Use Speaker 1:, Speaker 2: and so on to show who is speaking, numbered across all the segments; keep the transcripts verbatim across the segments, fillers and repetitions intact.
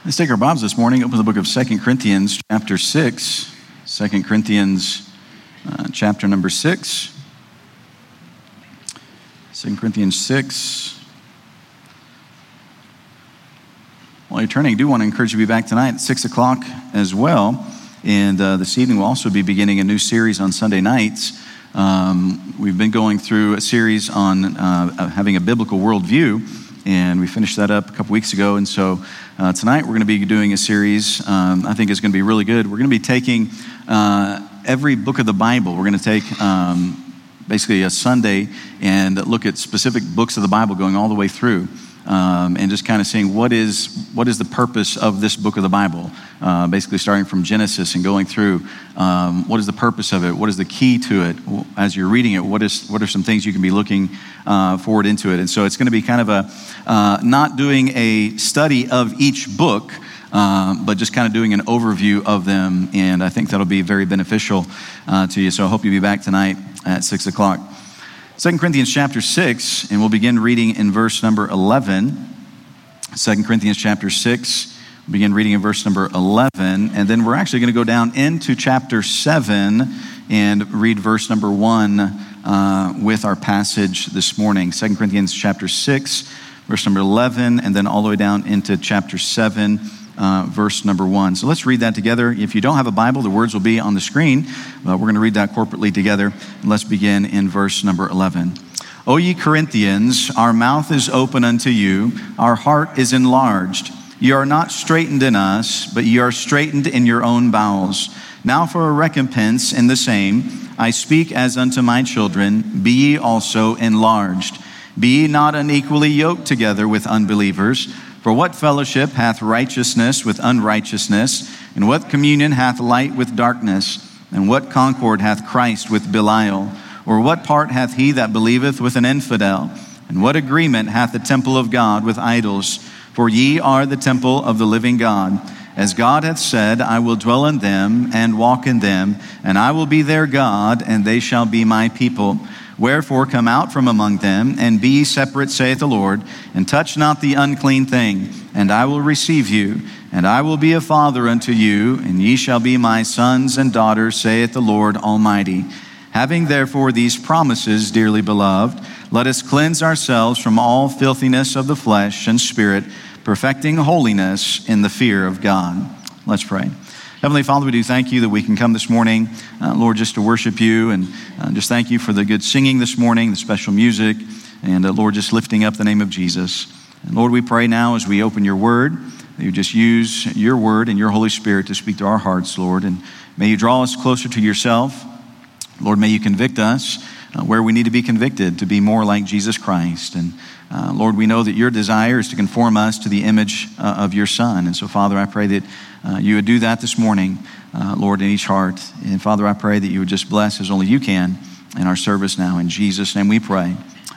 Speaker 1: Let's take our Bibles this morning, open the book of Second Corinthians chapter six. Second Corinthians uh, chapter number six. Second Corinthians six. While you're turning, I do want to encourage you to be back tonight at six o'clock as well. And uh, this evening we'll also be beginning a new series on Sunday nights. Um, we've been going through a series on uh, having a biblical worldview, and we finished that up a couple weeks ago. And so uh, tonight we're going to be doing a series um, I think is going to be really good. We're going to be taking uh, every book of the Bible. We're going to take um, basically a Sunday and look at specific books of the Bible going all the way through. Um, and just kind of seeing what is what is the purpose of this book of the Bible, uh, basically starting from Genesis and going through um, what is the purpose of it, what is the key to it as you're reading it, what is what are some things you can be looking uh, forward into it. And so it's going to be kind of a uh, not doing a study of each book, uh, but just kind of doing an overview of them, and I think that'll be very beneficial uh, to you. So I hope you'll be back tonight at six o'clock. Second Corinthians chapter six, and we'll begin reading in verse number eleven. Second Corinthians chapter six, we'll begin reading in verse number eleven, and then we're actually going to go down into chapter seven and read verse number one uh, with our passage this morning. Second Corinthians chapter six, verse number eleven, and then all the way down into chapter seven, Uh, verse number one. So let's read that together. If you don't have a Bible, the words will be on the screen. Uh, we're going to read that corporately together. And let's begin in verse number eleven. O ye Corinthians, our mouth is open unto you, our heart is enlarged. Ye are not straitened in us, but ye are straitened in your own bowels. Now for a recompense in the same, I speak as unto my children, be ye also enlarged. Be ye not unequally yoked together with unbelievers. For what fellowship hath righteousness with unrighteousness? And what communion hath light with darkness? And what concord hath Christ with Belial? Or what part hath he that believeth with an infidel? And what agreement hath the temple of God with idols? For ye are the temple of the living God. As God hath said, I will dwell in them and walk in them, and I will be their God, and they shall be my people. Wherefore come out from among them, and be ye separate, saith the Lord, and touch not the unclean thing, and I will receive you, and I will be a father unto you, and ye shall be my sons and daughters, saith the Lord Almighty. Having therefore these promises, dearly beloved, let us cleanse ourselves from all filthiness of the flesh and spirit, perfecting holiness in the fear of God. Let's pray. Heavenly Father, we do thank you that we can come this morning, uh, Lord, just to worship you, and uh, just thank you for the good singing this morning, the special music, and uh, Lord, just lifting up the name of Jesus. And Lord, we pray now as we open your word, that you just use your word and your Holy Spirit to speak to our hearts, Lord, and may you draw us closer to yourself. Lord, may you convict us uh, where we need to be convicted to be more like Jesus Christ. And uh, Lord, we know that your desire is to conform us to the image uh, of your Son. And so, Father, I pray that Uh, you would do that this morning, uh, Lord, in each heart. And Father, I pray that you would just bless as only you can in our service now. In Jesus' name we pray.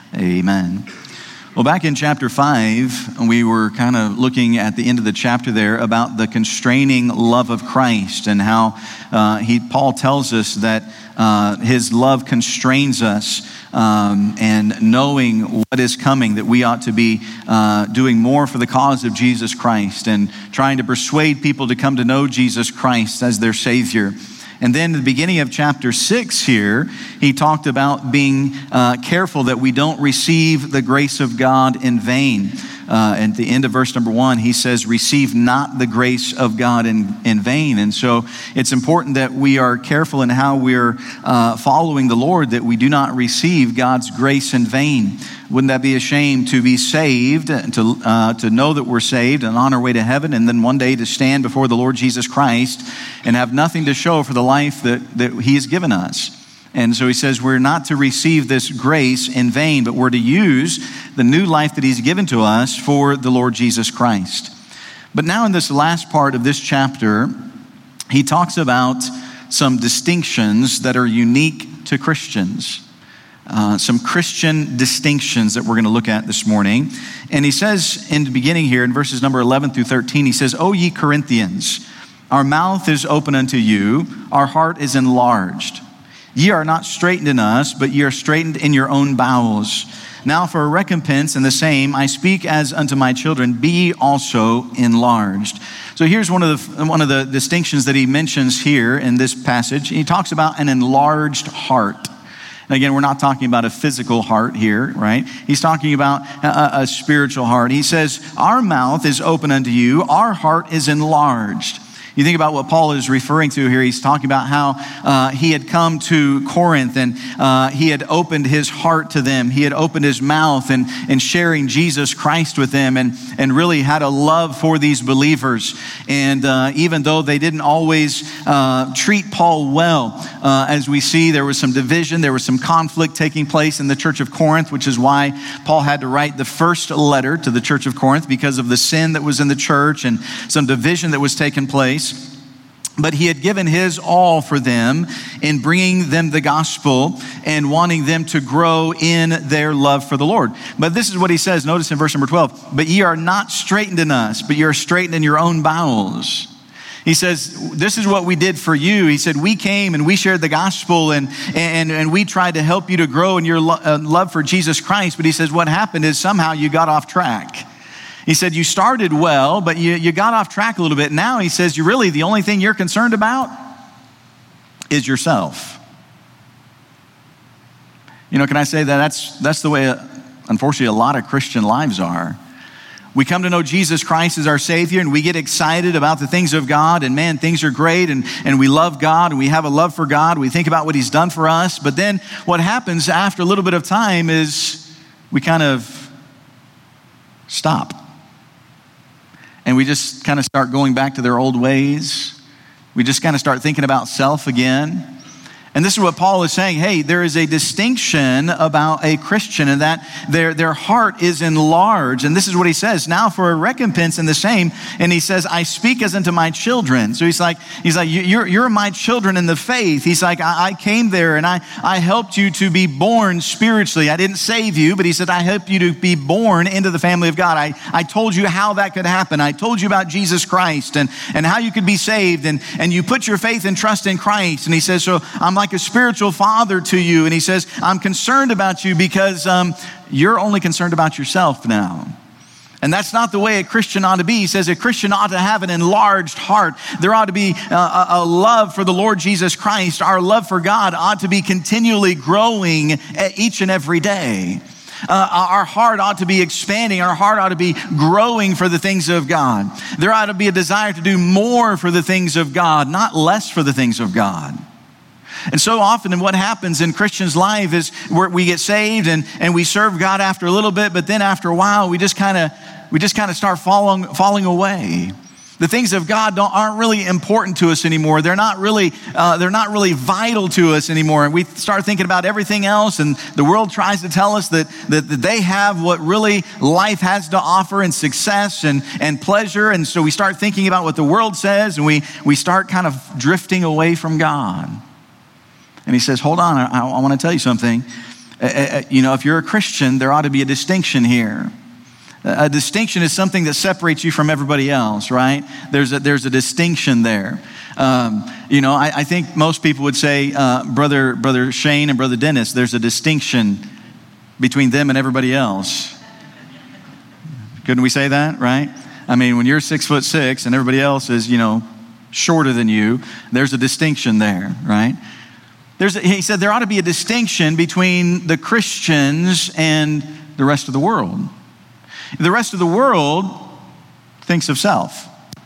Speaker 1: Amen. Well, back in chapter five, we were kind of looking at the end of the chapter there about the constraining love of Christ, and how uh, he Paul tells us that uh, his love constrains us, um, and knowing what is coming, that we ought to be uh, doing more for the cause of Jesus Christ and trying to persuade people to come to know Jesus Christ as their Savior. And then at the beginning of chapter six here, he talked about being uh, careful that we don't receive the grace of God in vain. Uh, at the end of verse number one, he says, receive not the grace of God in, in vain. And so it's important that we are careful in how we're uh, following the Lord, that we do not receive God's grace in vain. Wouldn't that be a shame to be saved, to uh, to know that we're saved and on our way to heaven, and then one day to stand before the Lord Jesus Christ and have nothing to show for the life that, that he has given us? And so he says we're not to receive this grace in vain, but we're to use the new life that he's given to us for the Lord Jesus Christ. But now in this last part of this chapter, he talks about some distinctions that are unique to Christians. Uh, some Christian distinctions that we're going to look at this morning. And he says in the beginning here in verses number eleven through thirteen, he says, O ye Corinthians, our mouth is open unto you, our heart is enlarged. Ye are not straitened in us, but ye are straitened in your own bowels. Now for a recompense in the same, I speak as unto my children, be ye also enlarged. So here's one of the one of the distinctions that he mentions here in this passage. He talks about an enlarged heart. And again, we're not talking about a physical heart here, right? He's talking about a, a spiritual heart. He says, our mouth is open unto you, our heart is enlarged. You think about what Paul is referring to here. He's talking about how uh, he had come to Corinth and uh, he had opened his heart to them. He had opened his mouth and, and sharing Jesus Christ with them and, and really had a love for these believers. And uh, even though they didn't always uh, treat Paul well, uh, as we see, there was some division, there was some conflict taking place in the church of Corinth, which is why Paul had to write the first letter to the church of Corinth because of the sin that was in the church and some division that was taking place. But he had given his all for them in bringing them the gospel and wanting them to grow in their love for the Lord. But this is what he says. Notice in verse number twelve, but ye are not straitened in us, but ye are straitened in your own bowels. He says, this is what we did for you. He said, we came and we shared the gospel and, and, and we tried to help you to grow in your lo- uh, love for Jesus Christ. But he says, what happened is somehow you got off track. He said, you started well, but you, you got off track a little bit. Now he says, you really, the only thing you're concerned about is yourself. You know, can I say that that's, that's the way, uh, unfortunately, a lot of Christian lives are. We come to know Jesus Christ as our Savior and we get excited about the things of God and man, things are great and, and we love God and we have a love for God. We think about what He's done for us. But then what happens after a little bit of time is we kind of stop. And we just kind of start going back to their old ways. We just kind of start thinking about self again. And this is what Paul is saying. Hey, there is a distinction about a Christian and that their, their heart is enlarged. And this is what he says. Now for a recompense in the same. And he says, I speak as unto my children. So he's like, he's like, you're, you're my children in the faith. He's like, I, I came there and I, I helped you to be born spiritually. I didn't save you, but he said, I helped you to be born into the family of God. I, I told you how that could happen. I told you about Jesus Christ and, and how you could be saved. And, and you put your faith and trust in Christ. And he says, so I'm like a spiritual father to you. And he says, I'm concerned about you because um, you're only concerned about yourself now. And that's not the way a Christian ought to be. He says a Christian ought to have an enlarged heart. There ought to be a, a love for the Lord Jesus Christ. Our love for God ought to be continually growing each and every day. Uh, our heart ought to be expanding. Our heart ought to be growing for the things of God. There ought to be a desire to do more for the things of God, not less for the things of God. And so often, and what happens in Christians' life is where we get saved and, and we serve God after a little bit, but then after a while, we just kind of we just kind of start falling falling away. The things of God don't, aren't really important to us anymore. They're not really uh, they're not really vital to us anymore. And we start thinking about everything else. And the world tries to tell us that that, that they have what really life has to offer and success and and pleasure. And so we start thinking about what the world says, and we we start kind of drifting away from God. And he says, hold on, I, I want to tell you something. Uh, uh, you know, if you're a Christian, there ought to be a distinction here. A distinction is something that separates you from everybody else, right? There's a, there's a distinction there. Um, you know, I, I think most people would say, uh, brother, brother Shane and brother Dennis, there's a distinction between them and everybody else. Couldn't we say that, right? I mean, when you're six foot six and everybody else is, you know, shorter than you, there's a distinction there, right? There's a, he said there ought to be a distinction between the Christians and the rest of the world. The rest of the world thinks of self.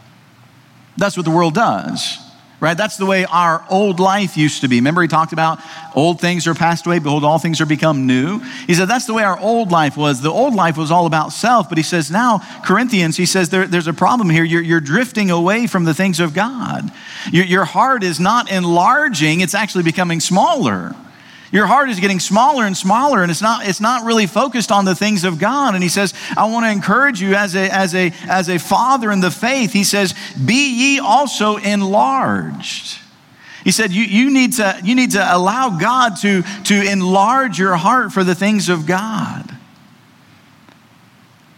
Speaker 1: That's what the world does, right? That's the way our old life used to be. Remember he talked about old things are passed away, behold, all things are become new. He said that's the way our old life was. The old life was all about self, but he says now, Corinthians, he says there, there's a problem here. You're, you're drifting away from the things of God. Your, your heart is not enlarging, it's actually becoming smaller. Your heart is getting smaller and smaller, and it's not, it's not really focused on the things of God. And he says, I want to encourage you as a, as a, as a father in the faith. He says, be ye also enlarged. He said, you, you need to, you need to allow God to, to enlarge your heart for the things of God.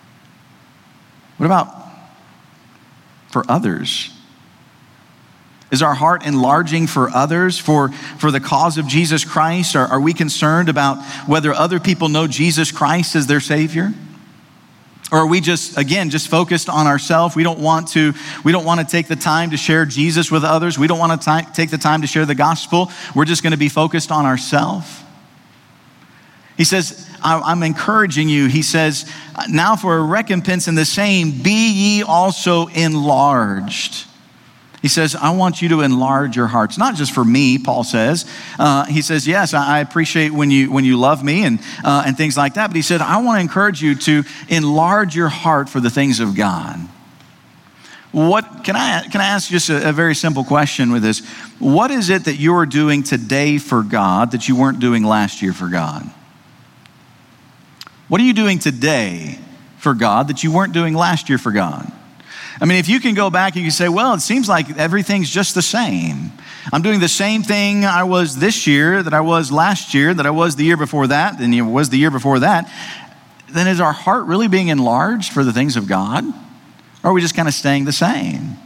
Speaker 1: What about for others? Is our heart enlarging for others, for, for the cause of Jesus Christ? Are, are we concerned about whether other people know Jesus Christ as their Savior? Or are we just, again, just focused on ourselves? We don't want to, we don't want to take the time to share Jesus with others. We don't want to t- take the time to share the gospel. We're just going to be focused on ourselves. He says, I'm encouraging you. He says, now for a recompense in the same, be ye also enlarged. He says, I want you to enlarge your hearts, not just for me, Paul says. Uh, he says, yes, I appreciate when you when you love me and, uh, and things like that. But he said, I want to encourage you to enlarge your heart for the things of God. What can I can I ask just a, a very simple question with this? What is it that you're doing today for God that you weren't doing last year for God? What are you doing today for God that you weren't doing last year for God? I mean, if you can go back and you can say, well, it seems like everything's just the same. I'm doing the same thing I was this year, that I was last year, that I was the year before that, and it was the year before that. Then is our heart really being enlarged for the things of God? Or are we just kind of staying the same?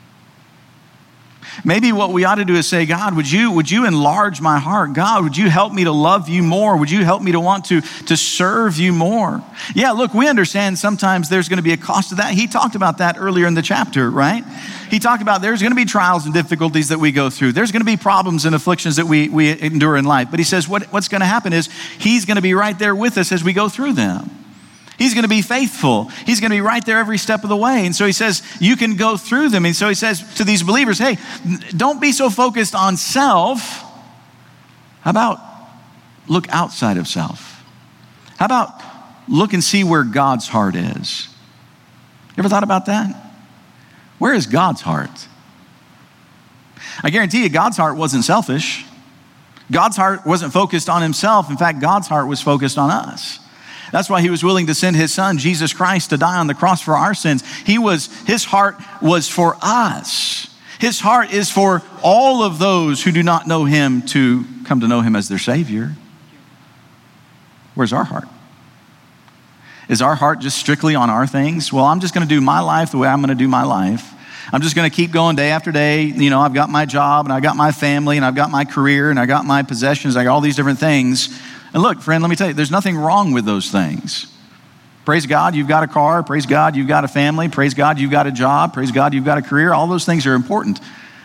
Speaker 1: Maybe what we ought to do is say, God, would you, would you enlarge my heart? God, would you help me to love you more? Would you help me to want to, to serve you more? Yeah, look, we understand sometimes there's going to be a cost to that. He talked about that earlier in the chapter, right? He talked about there's going to be trials and difficulties that we go through. There's going to be problems and afflictions that we, we endure in life. But he says what, what's going to happen is he's going to be right there with us as we go through them. He's going to be faithful. He's going to be right there every step of the way. And so he says, you can go through them. And so he says to these believers, hey, don't be so focused on self. How about look outside of self? How about look and see where God's heart is? You ever thought about that? Where is God's heart? I guarantee you, God's heart wasn't selfish. God's heart wasn't focused on himself. In fact, God's heart was focused on us. That's why he was willing to send his son, Jesus Christ, to die on the cross for our sins. He was, his heart was for us. His heart is for all of those who do not know him to come to know him as their Savior. Where's our heart? Is our heart just strictly on our things? Well, I'm just going to do my life the way I'm going to do my life. I'm just going to keep going day after day. You know, I've got my job and I've got my family and I've got my career and I got my possessions. I got all these different things. And look, friend, let me tell you, there's nothing wrong with those things. Praise God, you've got a car. Praise God, you've got a family. Praise God, you've got a job. Praise God, you've got a career. All those things are important.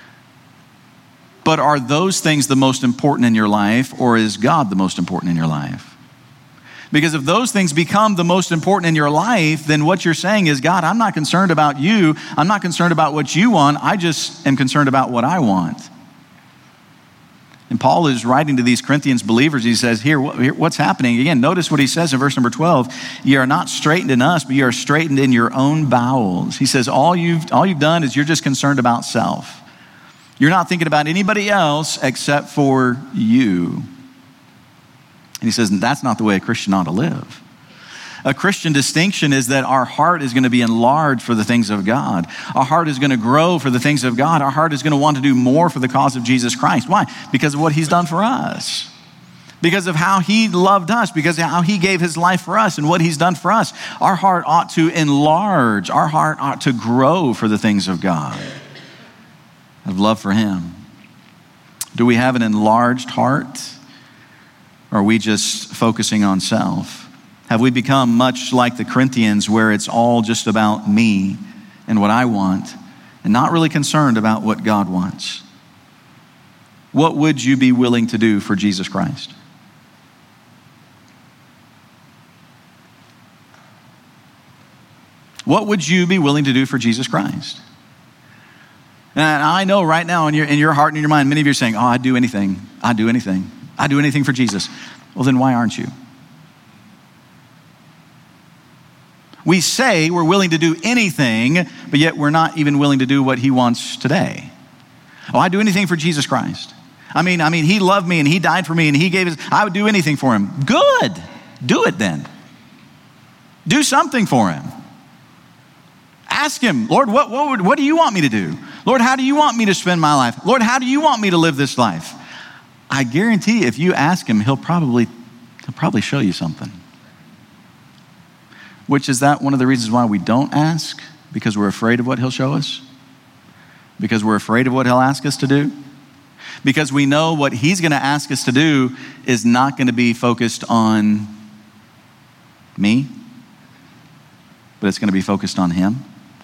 Speaker 1: But are those things the most important in your life, or is God the most important in your life? Because if those things become the most important in your life, then what you're saying is, God, I'm not concerned about you. I'm not concerned about what you want. I just am concerned about what I want. And Paul is writing to these Corinthians believers. He says, here, what's happening? Again, notice what he says in verse number twelve. You are not straightened in us, but you are straightened in your own bowels. He says, all you've, all you've done is you're just concerned about self. You're not thinking about anybody else except for you. And he says, that's not the way a Christian ought to live. A Christian distinction is that our heart is going to be enlarged for the things of God. Our heart is going to grow for the things of God. Our heart is going to want to do more for the cause of Jesus Christ. Why? Because of what he's done for us. Because of how he loved us. Because of how he gave his life for us and what he's done for us. Our heart ought to enlarge. Our heart ought to grow for the things of God. Of love for him. Do we have an enlarged heart? Or are we just focusing on self? Have we become much like the Corinthians, where it's all just about me and what I want and not really concerned about what God wants? What would you be willing to do for Jesus Christ? What would you be willing to do for Jesus Christ? And I know right now in your, in your heart and in your mind, many of you are saying, oh, I'd do anything. I'd do anything. I'd do anything for Jesus. Well, then why aren't you? We say we're willing to do anything, but yet we're not even willing to do what he wants today. Oh, I'd do anything for Jesus Christ. I mean, I mean, he loved me and he died for me and he gave his, I would do anything for him. Good. Do it then. Do something for him. Ask him, Lord, what, what, would, what do you want me to do? Lord, how do you want me to spend my life? Lord, how do you want me to live this life? I guarantee if you ask him, he'll probably, he'll probably show you something. Which is that one of the reasons why we don't ask? Because we're afraid of what he'll show us? Because we're afraid of what he'll ask us to do? Because we know what he's going to ask us to do is not going to be focused on me, but it's going to be focused on him?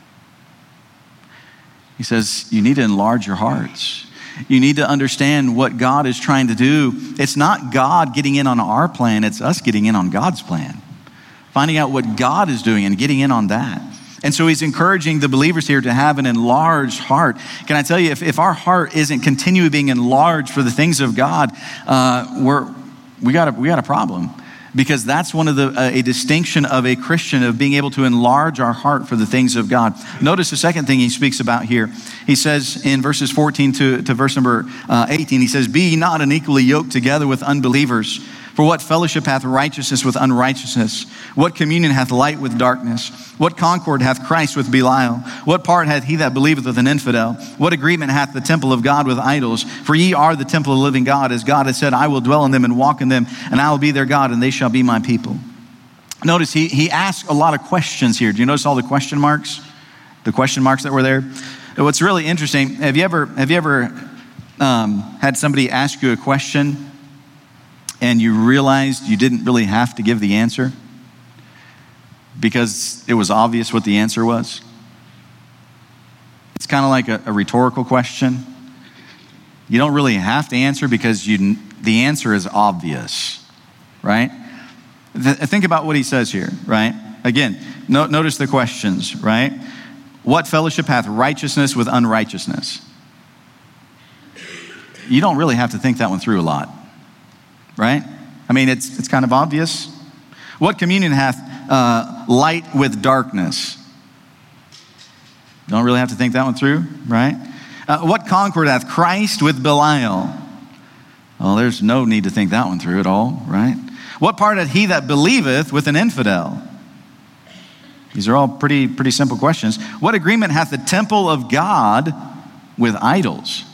Speaker 1: He says, you need to enlarge your hearts. You need to understand what God is trying to do. It's not God getting in on our plan, it's us getting in on God's plan. Finding out what God is doing and getting in on that. And so he's encouraging the believers here to have an enlarged heart. Can I tell you, if, if our heart isn't continually being enlarged for the things of God, uh, we're, we got a, we got a problem. Because that's one of the, uh, a distinction of a Christian, of being able to enlarge our heart for the things of God. Notice the second thing he speaks about here. He says in verses fourteen to, to verse number uh, eighteen, he says, be ye not unequally yoked together with unbelievers. For what fellowship hath righteousness with unrighteousness? What communion hath light with darkness? What concord hath Christ with Belial? What part hath he that believeth with an infidel? What agreement hath the temple of God with idols? For ye are the temple of the living God, as God has said, I will dwell in them and walk in them, and I will be their God, and they shall be my people. Notice he, he asks a lot of questions here. Do you notice all the question marks? The question marks that were there? What's really interesting, have you ever, have you ever um, had somebody ask you a question and you realized you didn't really have to give the answer because it was obvious what the answer was? It's kind of like a, a rhetorical question. You don't really have to answer because you, the answer is obvious, right? Th- think about what he says here, right? Again, no, notice the questions, right? What fellowship hath righteousness with unrighteousness? You don't really have to think that one through a lot. Right? I mean, it's it's kind of obvious. What communion hath uh, light with darkness? Don't really have to think that one through, right? Uh, what concord hath Christ with Belial? Well, there's no need to think that one through at all, right? What part hath he that believeth with an infidel? These are all pretty pretty simple questions. What agreement hath the temple of God with idols?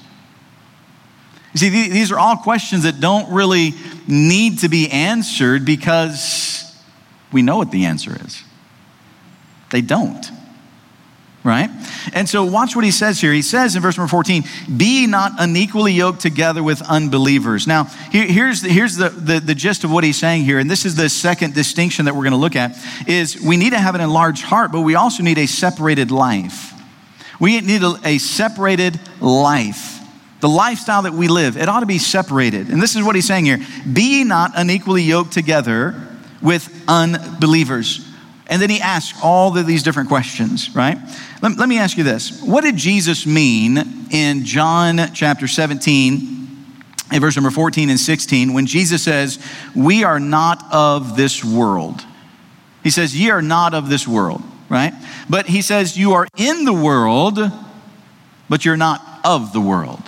Speaker 1: You see, these are all questions that don't really need to be answered because we know what the answer is. They don't, right? And so watch what he says here. He says in verse number fourteen, be not unequally yoked together with unbelievers. Now, here, here's, the, here's the, the, the gist of what he's saying here, and this is the second distinction that we're going to look at, is we need to have an enlarged heart, but we also need a separated life. We need a, a separated life. The lifestyle that we live, it ought to be separated. And this is what he's saying here. Be not unequally yoked together with unbelievers. And then he asks all of these different questions, right? Let, let me ask you this. What did Jesus mean in John chapter seventeen, in verse number fourteen and sixteen, when Jesus says, we are not of this world? He says, ye are not of this world, right? But he says, you are in the world, but you're not of the world.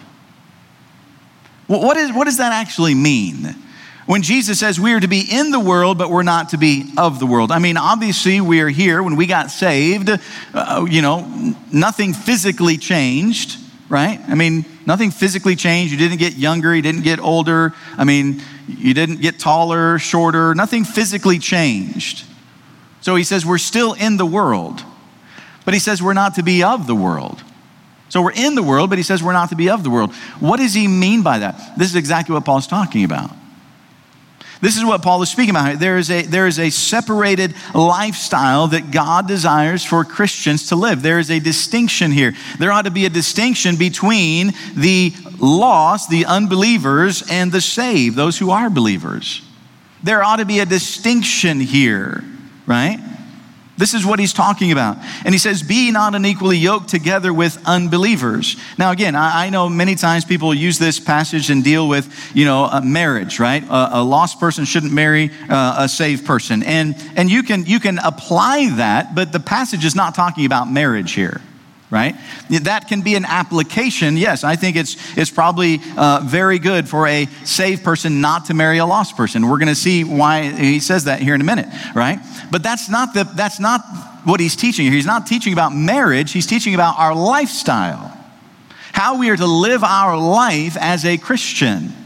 Speaker 1: What, is, what does that actually mean? When Jesus says we are to be in the world, but we're not to be of the world. I mean, obviously we are here when we got saved, uh, you know, nothing physically changed, right? I mean, nothing physically changed. You didn't get younger, you didn't get older. I mean, you didn't get taller, shorter, nothing physically changed. So he says we're still in the world, but he says we're not to be of the world. So we're in the world, but he says we're not to be of the world. What does he mean by that? This is exactly what Paul's talking about. This is what Paul is speaking about. There is a, there is a separated lifestyle that God desires for Christians to live. There is a distinction here. There ought to be a distinction between the lost, the unbelievers, and the saved, those who are believers. There ought to be a distinction here, right? This is what he's talking about. And he says, be not unequally yoked together with unbelievers. Now, again, I, I know many times people use this passage and deal with, you know, a marriage, right? A, a lost person shouldn't marry uh, a saved person. And, and you can, you can apply that, but the passage is not talking about marriage here. Right? That can be an application. Yes, I think it's it's probably uh, very good for a saved person not to marry a lost person. We're going to see why he says that here in a minute, right? But that's not the that's not what he's teaching here. He's not teaching about marriage. He's teaching about our lifestyle, how we are to live our life as a Christian,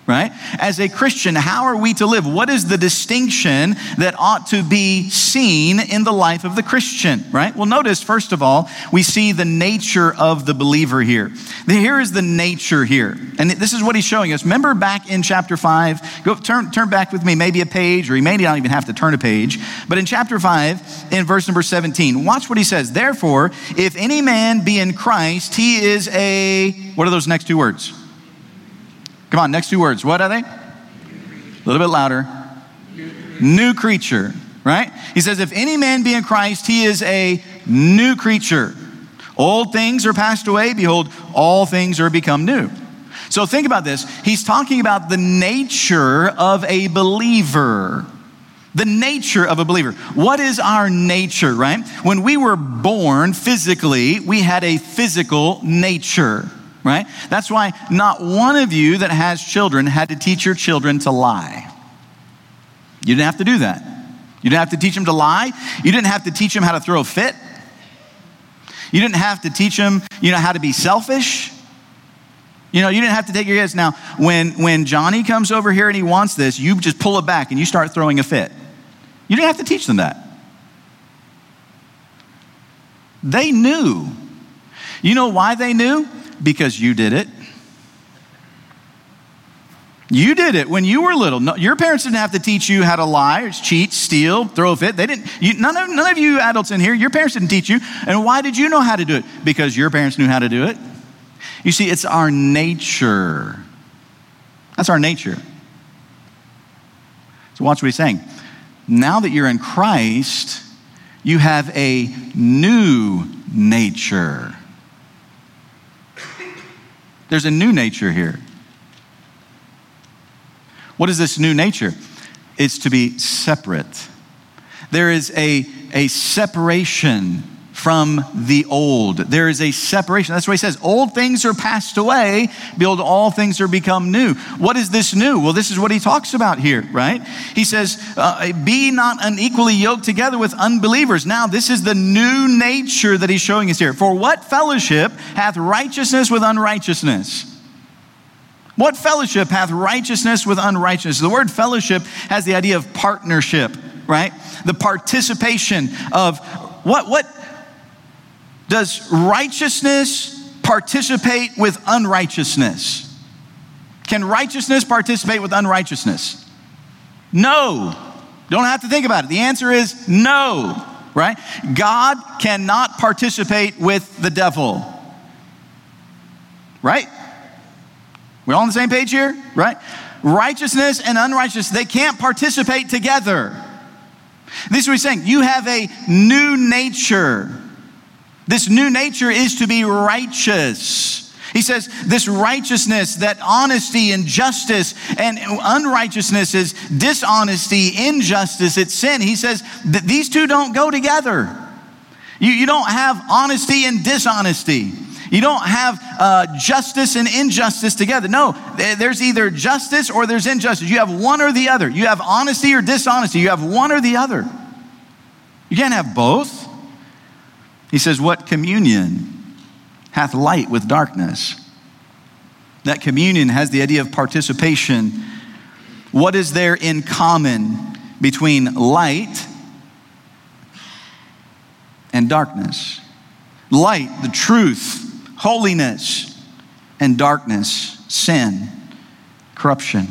Speaker 1: right? As a Christian, how are we to live? What is the distinction that ought to be seen in the life of the Christian, right? Well, notice, first of all, we see the nature of the believer here. Here is the nature here. And this is what he's showing us. Remember back in chapter five, go turn, turn back with me maybe a page, or you may not even have to turn a page. But in chapter five, in verse number seventeen, watch what he says. Therefore, if any man be in Christ, he is a, what are those next two words? Come on, next two words. What are they? A little bit louder. New creature, right? He says, if any man be in Christ, he is a new creature. Old things are passed away. Behold, all things are become new. So think about this. He's talking about the nature of a believer. The nature of a believer. What is our nature, right? When we were born physically, we had a physical nature. Right? That's why not one of you that has children had to teach your children to lie. You didn't have to do that. You didn't have to teach them to lie. You didn't have to teach them how to throw a fit. You didn't have to teach them, you know, how to be selfish. You know, you didn't have to take your kids. Now, when, when Johnny comes over here and he wants this, you just pull it back and you start throwing a fit. You didn't have to teach them that. They knew. You know why they knew? Because you did it. You did it when you were little. No, your parents didn't have to teach you how to lie, or cheat, steal, throw a fit. They didn't. You, none of none of you adults in here, your parents didn't teach you. And why did you know how to do it? Because your parents knew how to do it. You see, it's our nature. That's our nature. So watch what he's saying. Now that you're in Christ, you have a new nature. There's a new nature here. What is this new nature? It's to be separate. There is a, a separation from the old. There is a separation. That's what he says. Old things are passed away. Behold, all things are become new. What is this new? Well, this is what he talks about here, right? He says, uh, be not unequally yoked together with unbelievers. Now, this is the new nature that he's showing us here. For what fellowship hath righteousness with unrighteousness? What fellowship hath righteousness with unrighteousness? The word fellowship has the idea of partnership, right? The participation of what, what, does righteousness participate with unrighteousness? Can righteousness participate with unrighteousness? No. Don't have to think about it. The answer is no, right? God cannot participate with the devil, right? We're all on the same page here, right? Righteousness and unrighteousness, they can't participate together. This is what he's saying. You have a new nature. This new nature is to be righteous. He says this righteousness, that honesty and justice, and unrighteousness is dishonesty, injustice, it's sin. He says that these two don't go together. You, you don't have honesty and dishonesty. You don't have uh, justice and injustice together. No, there's either justice or there's injustice. You have one or the other. You have honesty or dishonesty. You have one or the other. You can't have both. He says, what communion hath light with darkness? That communion has the idea of participation. What is there in common between light and darkness? Light, the truth, holiness, and darkness, sin, corruption.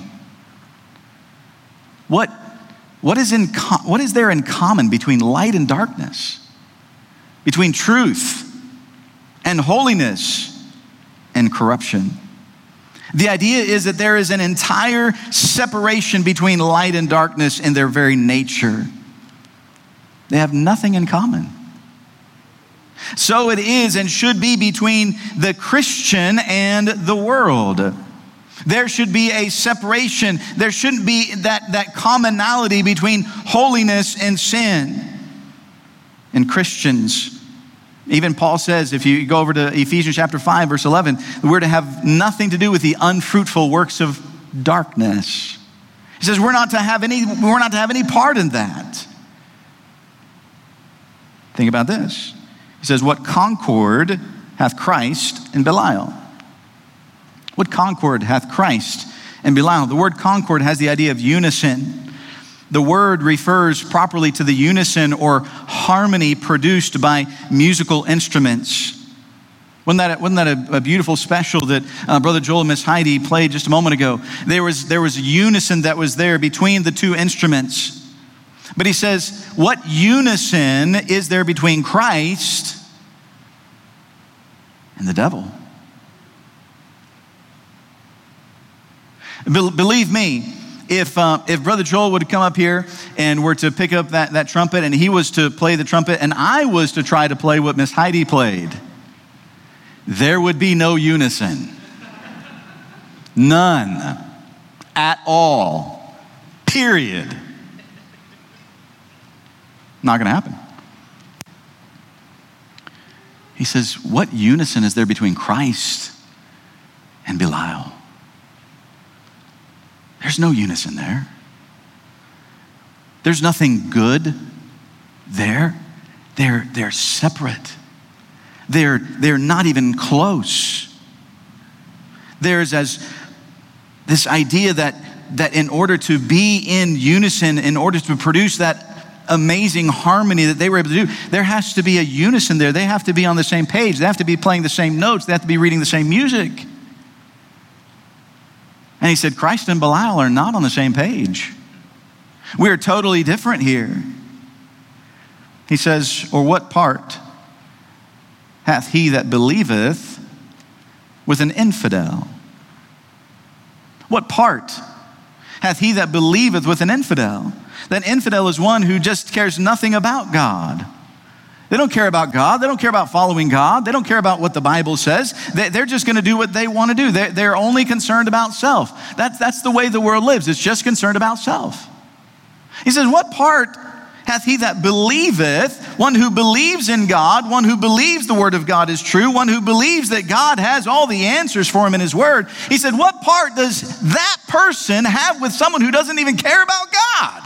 Speaker 1: What, what, is in, what is there in common between light and darkness? Between truth and holiness and corruption. The idea is that there is an entire separation between light and darkness in their very nature. They have nothing in common. So it is and should be between the Christian and the world. There should be a separation. There shouldn't be that, that commonality between holiness and sin. And Christians, even Paul says, if you go over to Ephesians chapter five, verse eleven, we're to have nothing to do with the unfruitful works of darkness. He says we're not to have any, we're not to have any part in that. Think about this. He says, what concord hath Christ and Belial? What concord hath Christ and Belial. The word concord has the idea of unison. The word refers properly to the unison or harmony produced by musical instruments. Wasn't that, a, wasn't that a, a beautiful special that uh, Brother Joel and Miss Heidi played just a moment ago? There was, there was a unison that was there between the two instruments. But he says, what unison is there between Christ and the devil? Be- believe me, if uh, if Brother Joel would come up here and were to pick up that, that trumpet and he was to play the trumpet and I was to try to play what Miss Heidi played, there would be no unison. None at all. Period. Not going to happen. He says, what unison is there between Christ and Belial? There's no unison there. There's nothing good there. They're, they're separate. They're, they're not even close. There's as this idea that, that in order to be in unison, in order to produce that amazing harmony that they were able to do, there has to be a unison there. They have to be on the same page. They have to be playing the same notes. They have to be reading the same music. And he said, Christ and Belial are not on the same page. We are totally different here. He says, or what part hath he that believeth with an infidel? What part hath he that believeth with an infidel? That infidel is one who just cares nothing about God. They don't care about God. They don't care about following God. They don't care about what the Bible says. They're just going to do what they want to do. They're only concerned about self. That's, that's the way the world lives. It's just concerned about self. He says, what part hath he that believeth, one who believes in God, one who believes the word of God is true, one who believes that God has all the answers for him in his word. He said, what part does that person have with someone who doesn't even care about God?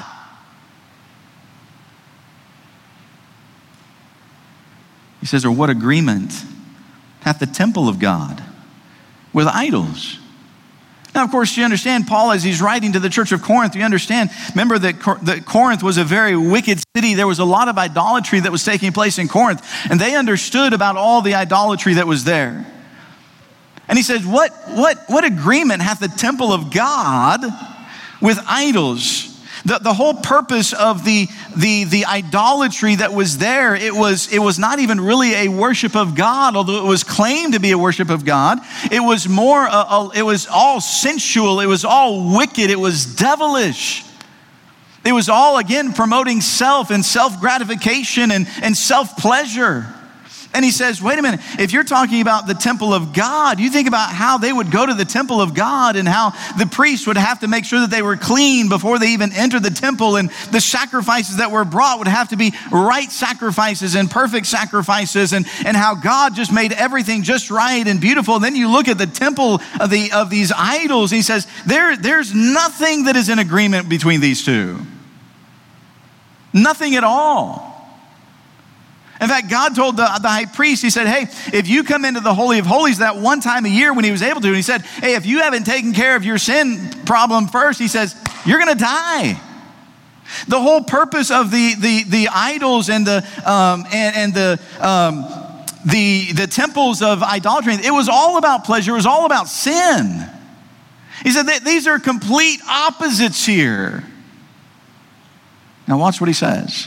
Speaker 1: He says, or what agreement hath the temple of God with idols? Now, of course, you understand, Paul, as he's writing to the church of Corinth, you understand, remember that, Cor- that Corinth was a very wicked city. There was a lot of idolatry that was taking place in Corinth, and they understood about all the idolatry that was there. And he says, what, what, what agreement hath the temple of God with idols? The, the whole purpose of the, the, the idolatry that was there, it was, it was not even really a worship of God, although it was claimed to be a worship of God. It was more, uh, uh, it was all sensual. It was all wicked. It was devilish. It was all, again, promoting self and self-gratification and, and self-pleasure. And he says, wait a minute, if you're talking about the temple of God, you think about how they would go to the temple of God and how the priests would have to make sure that they were clean before they even entered the temple, and the sacrifices that were brought would have to be right sacrifices and perfect sacrifices, and, and how God just made everything just right and beautiful. And then you look at the temple of, the, of these idols, and he says, there, there's nothing that is in agreement between these two. Nothing at all. In fact, God told the, the high priest, he said, hey, if you come into the Holy of Holies that one time a year when he was able to, and he said, hey, if you haven't taken care of your sin problem first, he says, you're going to die. The whole purpose of the, the, the idols and the, um, and, and the, um, the, the temples of idolatry, it was all about pleasure. It was all about sin. He said that these are complete opposites here. Now watch what he says.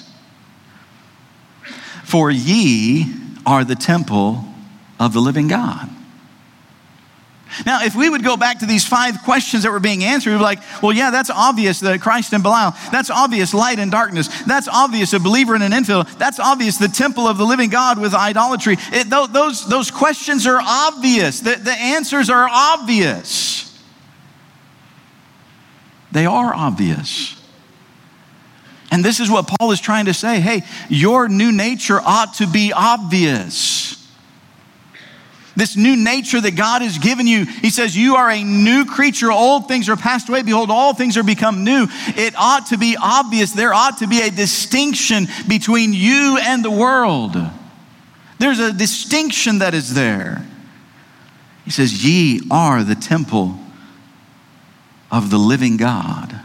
Speaker 1: For ye are the temple of the living God. Now, if we would go back to these five questions that were being answered, we'd be like, well, yeah, that's obvious, the Christ and Belial. That's obvious, light and darkness. That's obvious, a believer and an infidel. That's obvious, the temple of the living God with idolatry. It, those, those questions are obvious. The, the answers are obvious. They are obvious. And this is what Paul is trying to say. Hey, your new nature ought to be obvious. This new nature that God has given you, he says, you are a new creature. Old things are passed away. Behold, all things are become new. It ought to be obvious. There ought to be a distinction between you and the world. There's a distinction that is there. He says, ye are the temple of the living God.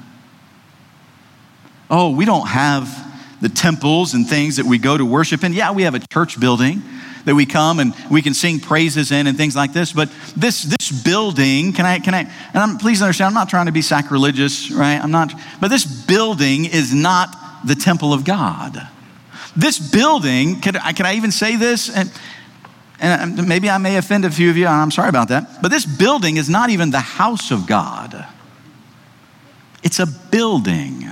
Speaker 1: Oh, we don't have the temples and things that we go to worship in. Yeah, we have a church building that we come and we can sing praises in and things like this. But this this building, can I, can I, and I'm, please understand, I'm not trying to be sacrilegious, right? I'm not, but this building is not the temple of God. This building, can I, can I even say this? And, and maybe I may offend a few of you, I'm sorry about that. But this building is not even the house of God. It's a building.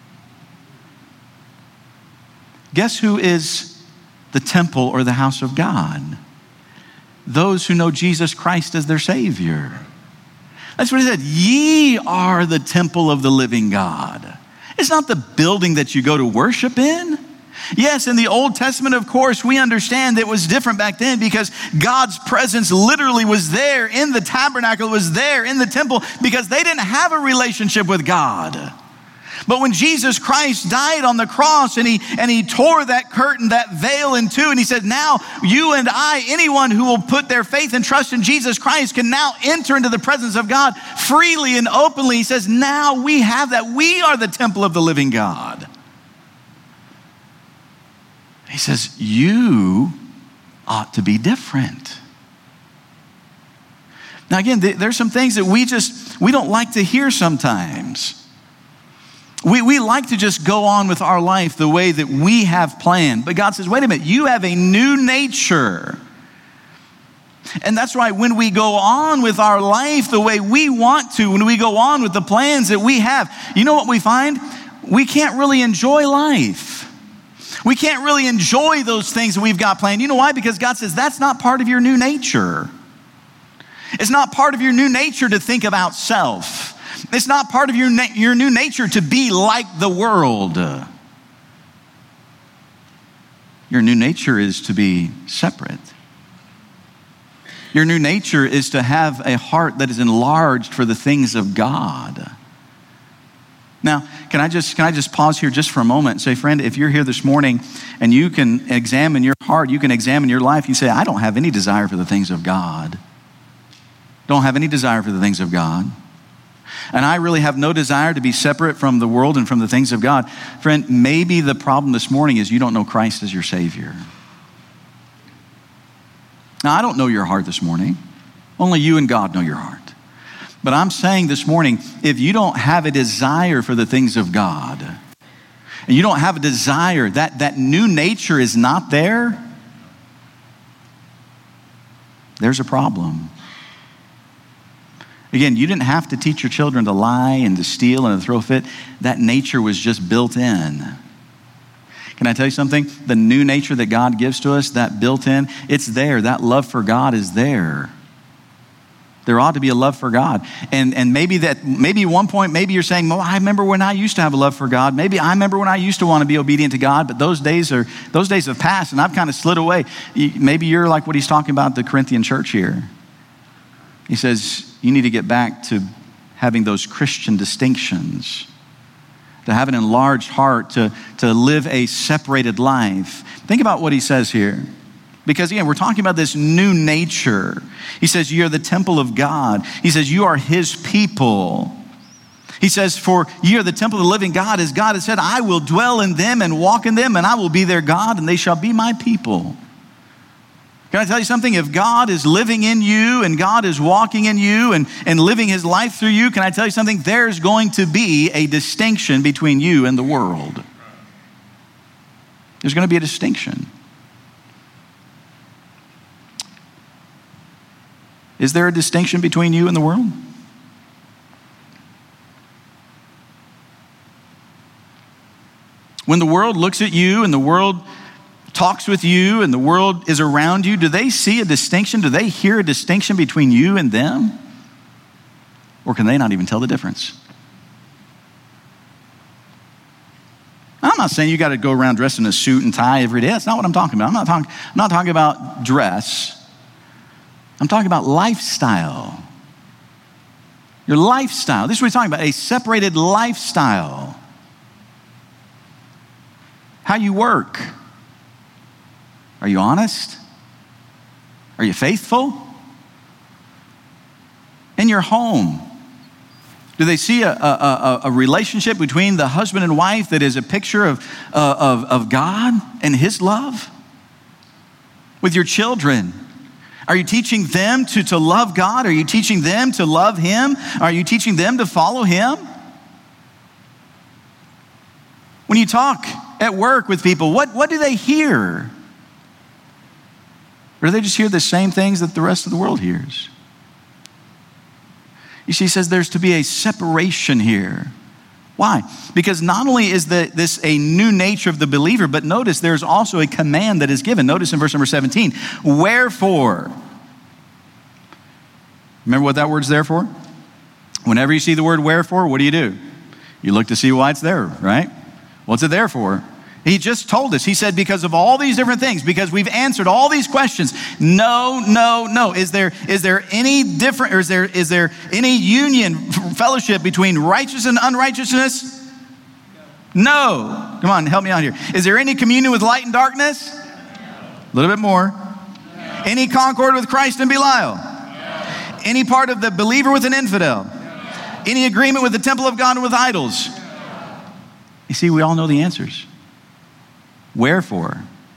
Speaker 1: Guess who is the temple or the house of God? Those who know Jesus Christ as their Savior. That's what he said. Ye are the temple of the living God. It's not the building that you go to worship in. Yes, in the Old Testament, of course, we understand that it was different back then because God's presence literally was there in the tabernacle, was there in the temple because they didn't have a relationship with God. But when Jesus Christ died on the cross and he, and he tore that curtain, that veil in two, and he said, now you and I, anyone who will put their faith and trust in Jesus Christ can now enter into the presence of God freely and openly. He says, now we have that. We are the temple of the living God. He says, you ought to be different. Now again, there's some things that we just, we don't like to hear sometimes. We, we like to just go on with our life the way that we have planned. But God says, wait a minute, you have a new nature. And that's right, when we go on with our life the way we want to, when we go on with the plans that we have, you know what we find? We can't really enjoy life. We can't really enjoy those things that we've got planned. You know why? Because God says that's not part of your new nature. It's not part of your new nature to think about self. It's not part of your, na- your new nature to be like the world. Your new nature is to be separate. Your new nature is to have a heart that is enlarged for the things of God. Now, can I just can I just pause here just for a moment and say, friend, if you're here this morning and you can examine your heart, you can examine your life, you say, I don't have any desire for the things of God. Don't have any desire for the things of God. And I really have no desire to be separate from the world and from the things of God. Friend, maybe the problem this morning is you don't know Christ as your Savior. Now, I don't know your heart this morning. Only you and God know your heart. But I'm saying this morning, if you don't have a desire for the things of God, and you don't have a desire, that, that new nature is not there, there's a problem. Again, you didn't have to teach your children to lie and to steal and to throw a fit. That nature was just built in. Can I tell you something? The new nature that God gives to us, that built in, it's there. That love for God is there. There ought to be a love for God. And, and maybe that, maybe at one point, maybe you're saying, well, I remember when I used to have a love for God. Maybe I remember when I used to want to be obedient to God, but those days are, those days have passed and I've kind of slid away. Maybe you're like what he's talking about the Corinthian church here. He says, you need to get back to having those Christian distinctions, to have an enlarged heart, to, to live a separated life. Think about what he says here. Because again, we're talking about this new nature. He says, you are the temple of God. He says, you are his people. He says, for ye are the temple of the living God. As God has said, I will dwell in them and walk in them, and I will be their God, and they shall be my people. Can I tell you something? If God is living in you and God is walking in you and, and living his life through you, can I tell you something? There's going to be a distinction between you and the world. There's going to be a distinction. Is there a distinction between you and the world? When the world looks at you and the world talks with you and the world is around you, do they see a distinction? Do they hear a distinction between you and them? Or can they not even tell the difference? I'm not saying you got to go around dressed in a suit and tie every day. That's not what I'm talking about. I'm not talking, I'm not talking about dress. I'm talking about lifestyle. Your lifestyle. This is what we're talking about, a separated lifestyle. How you work. Are you honest? Are you faithful? In your home, Do they see a, a, a, a relationship between the husband and wife that is a picture of, uh, of, of God and his love? With your children, are you teaching them to, to love God? Are you teaching them to love him? Are you teaching them to follow him? When you talk at work with people, what, what do they hear? Or do they just hear the same things that the rest of the world hears? You see, he says there's to be a separation here. Why? Because not only is the, this a new nature of the believer, but notice there's also a command that is given. Notice in verse number seventeen, wherefore. Remember what that word's there for? Whenever you see the word wherefore, what do you do? You look to see why it's there, right? What's it there for? He just told us. He said, because of all these different things, because we've answered all these questions. No, no, no. Is there is there any different, or is there is there any union, fellowship between righteousness and unrighteousness? No. Come on, help me out here. Is there any communion with light and darkness? A little bit more. Any concord with Christ and Belial? Any part of the believer with an infidel? Any agreement with the temple of God and with idols? You see, we all know the answers. Wherefore?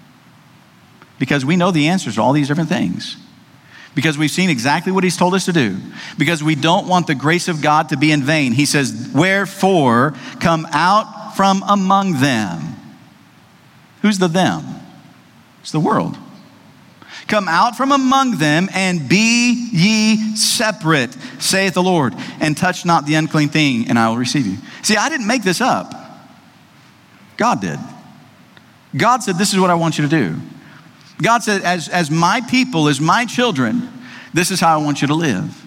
Speaker 1: Because we know the answers to all these different things. Because we've seen exactly what he's told us to do. Because we don't want the grace of God to be in vain. He says, wherefore, come out from among them. Who's the them? It's the world. Come out from among them and be ye separate, saith the Lord, and touch not the unclean thing, and I will receive you. See, I didn't make this up. God did. God said, this is what I want you to do. God said, as, as my people, as my children, this is how I want you to live.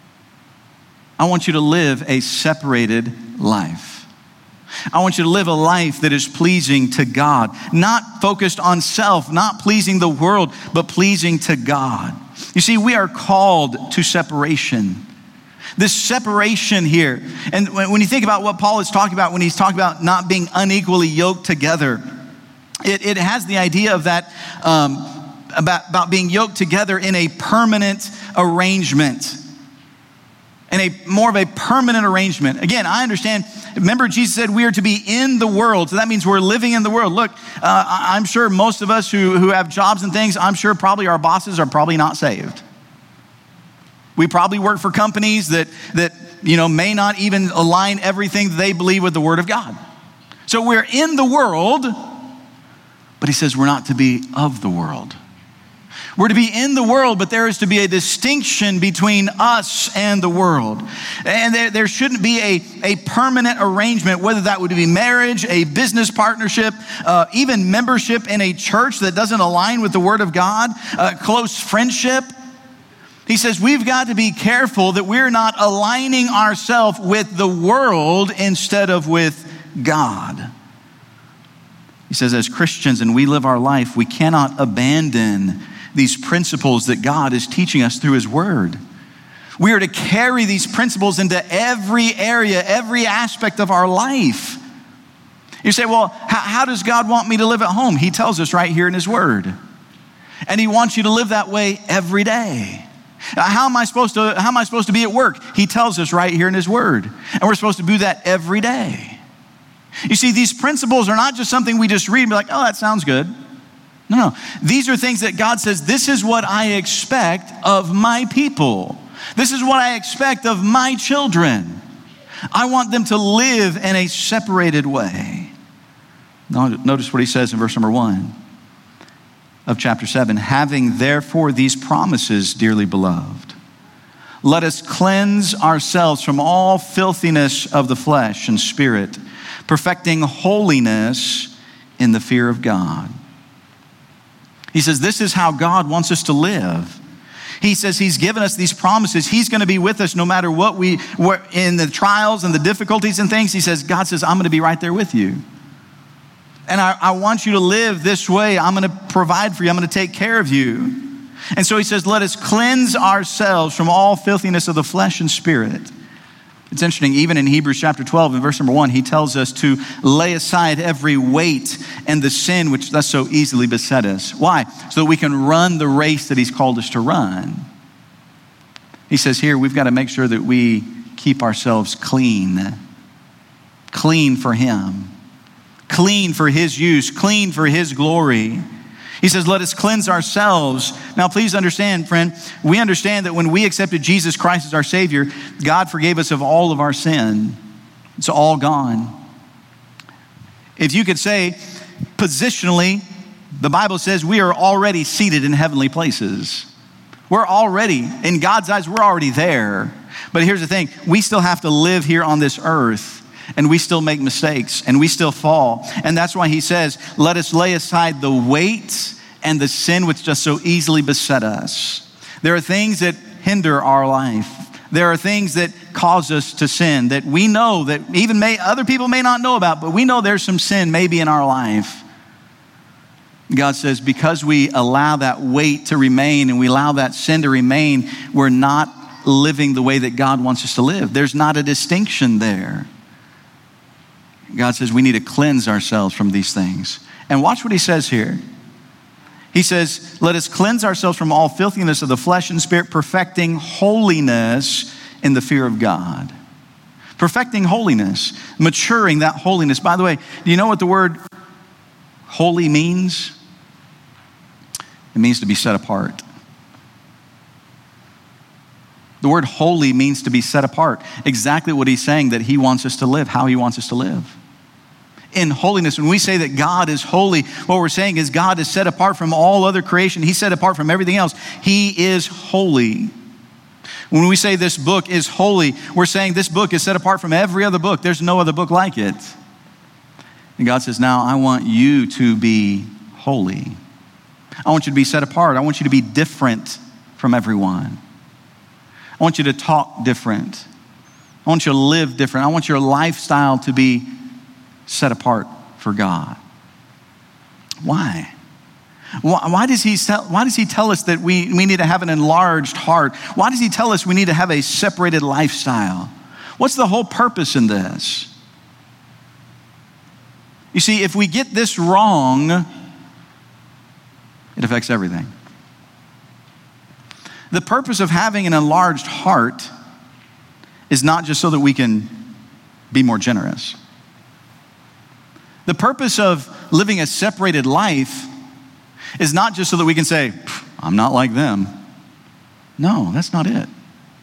Speaker 1: I want you to live a separated life. I want you to live a life that is pleasing to God, not focused on self, not pleasing the world, but pleasing to God. You see, we are called to separation. This separation here. And when you think about what Paul is talking about, when he's talking about not being unequally yoked together, it, it has the idea of that, um, about, about being yoked together in a permanent arrangement. In a more of a permanent arrangement. Again, I understand. Remember, Jesus said we are to be in the world. So that means we're living in the world. Look, uh, I'm sure most of us who, who have jobs and things, I'm sure probably our bosses are probably not saved. We probably work for companies that, that you know, may not even align everything that they believe with the Word of God. So we're in the world, but he says we're not to be of the world. We're to be in the world, but there is to be a distinction between us and the world. And there, there shouldn't be a, a permanent arrangement, whether that would be marriage, a business partnership, uh, even membership in a church that doesn't align with the Word of God, uh, close friendship. He says we've got to be careful that we're not aligning ourselves with the world instead of with God. He says as Christians and we live our life, we cannot abandon these principles that God is teaching us through his word. We are to carry these principles into every area, every aspect of our life. You say, well, how, how does God want me to live at home? He tells us right here in his word. And he wants you to live that way every day. How am I supposed to, how am I supposed to be at work? He tells us right here in his word. And we're supposed to do that every day. You see, these principles are not just something we just read and be like, oh, that sounds good. No, no. These are things that God says, this is what I expect of my people. This is what I expect of my children. I want them to live in a separated way. Notice what he says in verse number one of chapter seven. Having therefore these promises, dearly beloved, let us cleanse ourselves from all filthiness of the flesh and spirit, perfecting holiness in the fear of God. He says, this is how God wants us to live. He says he's given us these promises. He's going to be with us no matter what we, in the trials and the difficulties and things. He says, God says, I'm going to be right there with you. And I, I want you to live this way. I'm going to provide for you. I'm going to take care of you. And so he says, let us cleanse ourselves from all filthiness of the flesh and spirit. It's interesting, even in Hebrews chapter twelve, in verse number one, he tells us to lay aside every weight and the sin which does so easily beset us. Why? So that we can run the race that he's called us to run. He says here, we've got to make sure that we keep ourselves clean. Clean for him. Clean for his use. Clean for his glory. He says, let us cleanse ourselves. Now, please understand, friend, we understand that when we accepted Jesus Christ as our Savior, God forgave us of all of our sin. It's all gone. If you could say, positionally, the Bible says we are already seated in heavenly places. We're already, in God's eyes, we're already there. But here's the thing, we still have to live here on this earth. And we still make mistakes, and we still fall. And that's why he says, let us lay aside the weight and the sin which does so easily beset us. There are things that hinder our life. There are things that cause us to sin that we know that even may other people may not know about, but we know there's some sin maybe in our life. God says, because we allow that weight to remain and we allow that sin to remain, we're not living the way that God wants us to live. There's not a distinction there. God says we need to cleanse ourselves from these things. And watch what he says here. He says, let us cleanse ourselves from all filthiness of the flesh and spirit, perfecting holiness in the fear of God. Perfecting holiness, maturing that holiness. By the way, do you know what the word holy means? It means to be set apart. The word holy means to be set apart. Exactly what he's saying that he wants us to live, how he wants us to live. In holiness, when we say that God is holy, what we're saying is God is set apart from all other creation. He's set apart from everything else. He is holy. When we say this book is holy, we're saying this book is set apart from every other book. There's no other book like it. And God says, now I want you to be holy. I want you to be set apart. I want you to be different from everyone. I want you to talk different. I want you to live different. I want your lifestyle to be set apart for God. Why? Why, why does he tell, why does he tell us that we, we need to have an enlarged heart? Why does he tell us we need to have a separated lifestyle? What's the whole purpose in this? You see, if we get this wrong, it affects everything. The purpose of having an enlarged heart is not just so that we can be more generous. The purpose of living a separated life is not just so that we can say, I'm not like them. No, that's not it.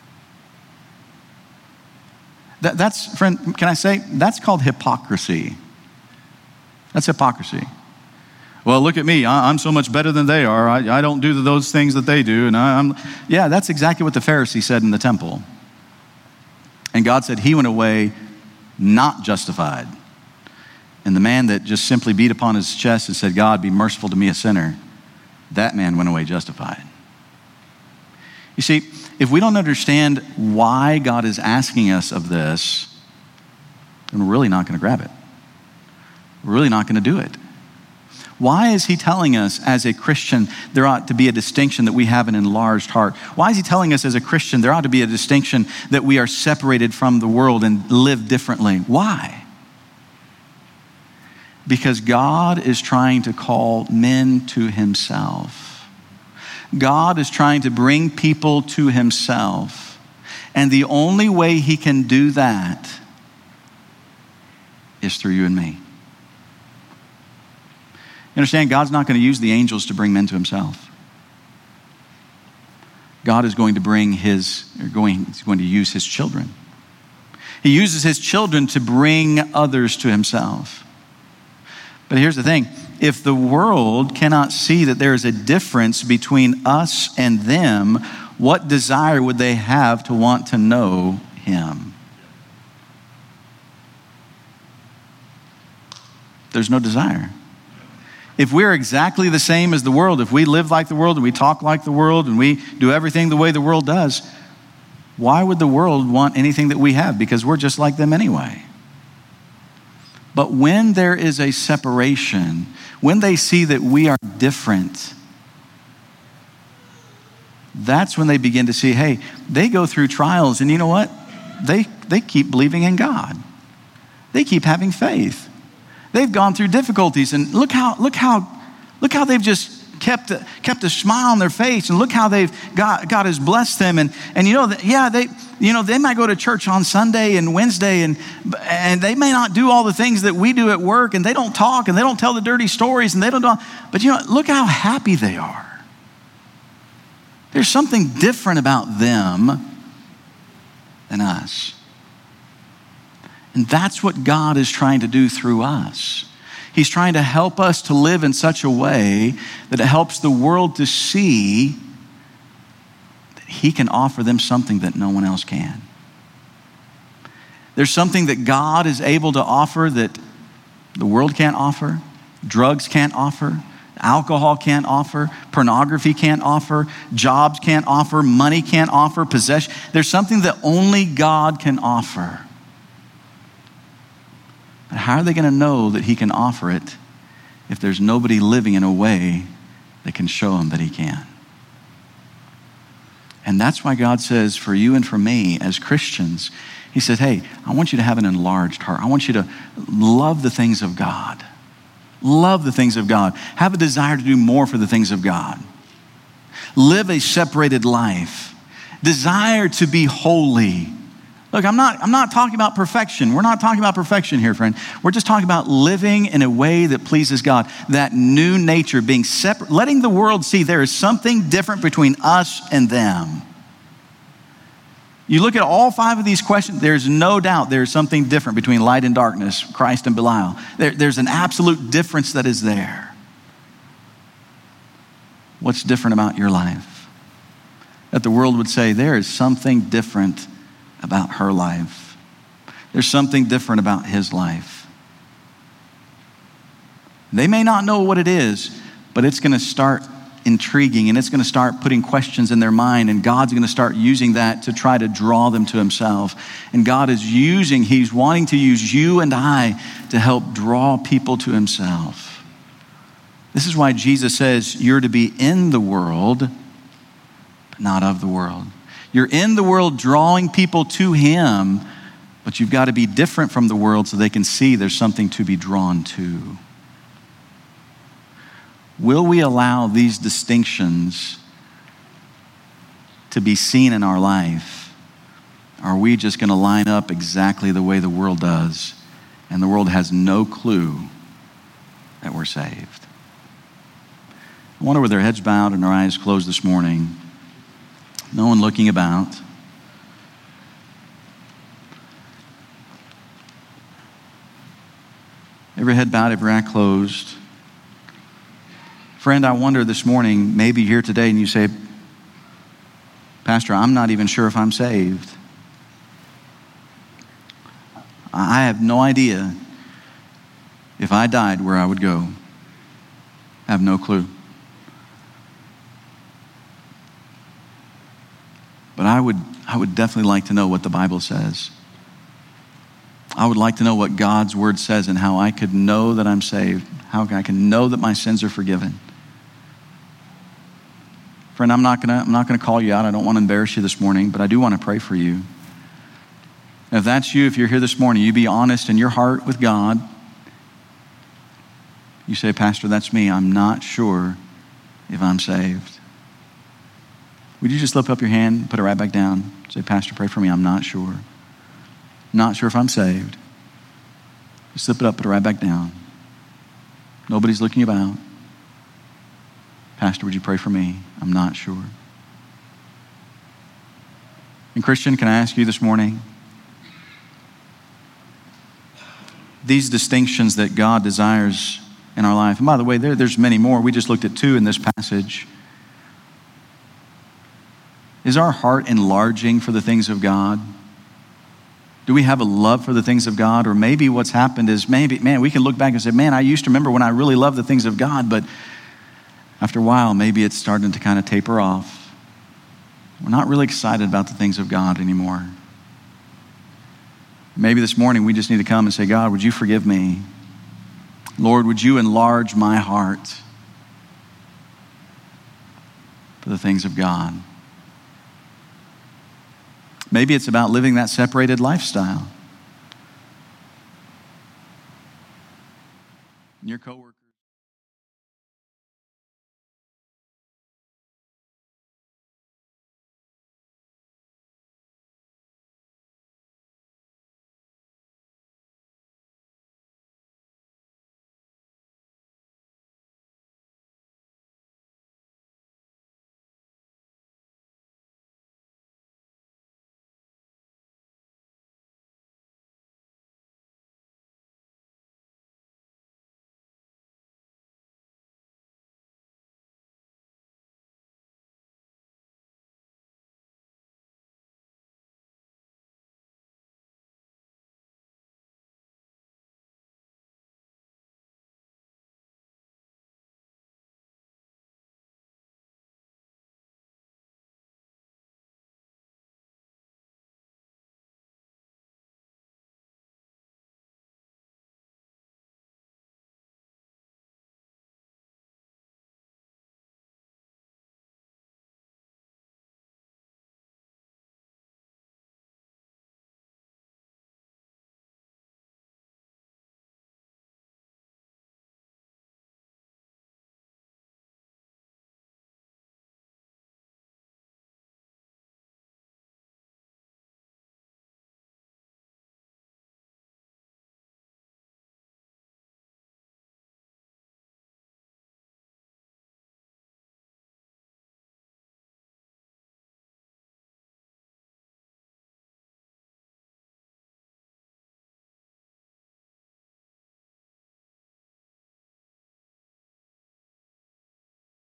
Speaker 1: That, that's, friend, can I say, that's called hypocrisy. That's hypocrisy. Well, look at me. I, I'm so much better than they are. I, I don't do those things that they do. And I, I'm, yeah, that's exactly what the Pharisee said in the temple. And God said he went away not justified. And the man that just simply beat upon his chest and said, God, be merciful to me, a sinner, that man went away justified. You see, if we don't understand why God is asking us of this, then we're really not going to grab it. We're really not going to do it. Why is he telling us as a Christian there ought to be a distinction that we have an enlarged heart? Why is he telling us as a Christian there ought to be a distinction that we are separated from the world and live differently? Why? Because God is trying to call men to himself. God is trying to bring people to himself. And the only way he can do that is through you and me. You understand, God's not going to use the angels to bring men to himself. God is going to bring his, or going, he's going to use his children. He uses his children to bring others to himself. But here's the thing. If the world cannot see that there is a difference between us and them, what desire would they have to want to know him? There's no desire. If we're exactly the same as the world, if we live like the world and we talk like the world and we do everything the way the world does, why would the world want anything that we have? Because we're just like them anyway. But when there is a separation, when they see that we are different, that's when they begin to see, hey, they go through trials, and you know what? They they keep believing in God. They keep having faith. They've gone through difficulties, and look how look how look how they've just kept a, kept a smile on their face, and look how they've God, God has blessed them. And, and you know, that, yeah, they, you know, they might go to church on Sunday and Wednesday, and, and they may not do all the things that we do at work, and they don't talk, and they don't tell the dirty stories, and they don't, but you know, look how happy they are. There's something different about them than us. And that's what God is trying to do through us. He's trying to help us to live in such a way that it helps the world to see that He can offer them something that no one else can. There's something that God is able to offer that the world can't offer, drugs can't offer, alcohol can't offer, pornography can't offer, jobs can't offer, money can't offer, possession. There's something that only God can offer. But how are they going to know that He can offer it if there's nobody living in a way that can show them that He can? And that's why God says for you and for me as Christians, He said, hey, I want you to have an enlarged heart. I want you to love the things of God. Love the things of God. Have a desire to do more for the things of God. Live a separated life. Desire to be holy. Look, I'm not, I'm not talking about perfection. We're not talking about perfection here, friend. We're just talking about living in a way that pleases God. That new nature, being separate, letting the world see there is something different between us and them. You look at all five of these questions, there's no doubt there's something different between light and darkness, Christ and Belial. There, there's an absolute difference that is there. What's different about your life? That the world would say, there is something different about her life. There's something different about his life. They may not know what it is, but it's going to start intriguing, and it's going to start putting questions in their mind, and God's going to start using that to try to draw them to Himself. And God is using, He's wanting to use you and I to help draw people to Himself. This is why Jesus says you're to be in the world, but not of the world. You're in the world drawing people to Him, but you've got to be different from the world so they can see there's something to be drawn to. Will we allow these distinctions to be seen in our life? Or are we just going to line up exactly the way the world does, and the world has no clue that we're saved? I wonder with their heads bowed and their eyes closed this morning, no one looking about. Every head bowed, every eye closed. Friend, I wonder this morning, maybe you're here today and you say, Pastor, I'm not even sure if I'm saved. I have no idea if I died where I would go. I have no clue. But I would, I would definitely like to know what the Bible says. I would like to know what God's word says and how I could know that I'm saved, how I can know that my sins are forgiven. Friend, I'm not gonna, I'm not gonna call you out. I don't want to embarrass you this morning, but I do want to pray for you. If that's you, if you're here this morning, you be honest in your heart with God. You say, Pastor, that's me. I'm not sure if I'm saved. Would you just lift up your hand, put it right back down? Say, Pastor, pray for me. I'm not sure. Not sure if I'm saved. Just slip it up, put it right back down. Nobody's looking about. Pastor, would you pray for me? I'm not sure. And Christian, can I ask you this morning? These distinctions that God desires in our life, and by the way, there, there's many more. We just looked at two in this passage. Is our heart enlarging for the things of God? Do we have a love for the things of God? Or maybe what's happened is, maybe, man, we can look back and say, man, I used to remember when I really loved the things of God, but after a while, maybe it's starting to kind of taper off. We're not really excited about the things of God anymore. Maybe this morning we just need to come and say, God, would you forgive me? Lord, would you enlarge my heart for the things of God? Maybe it's about living that separated lifestyle. Your coworker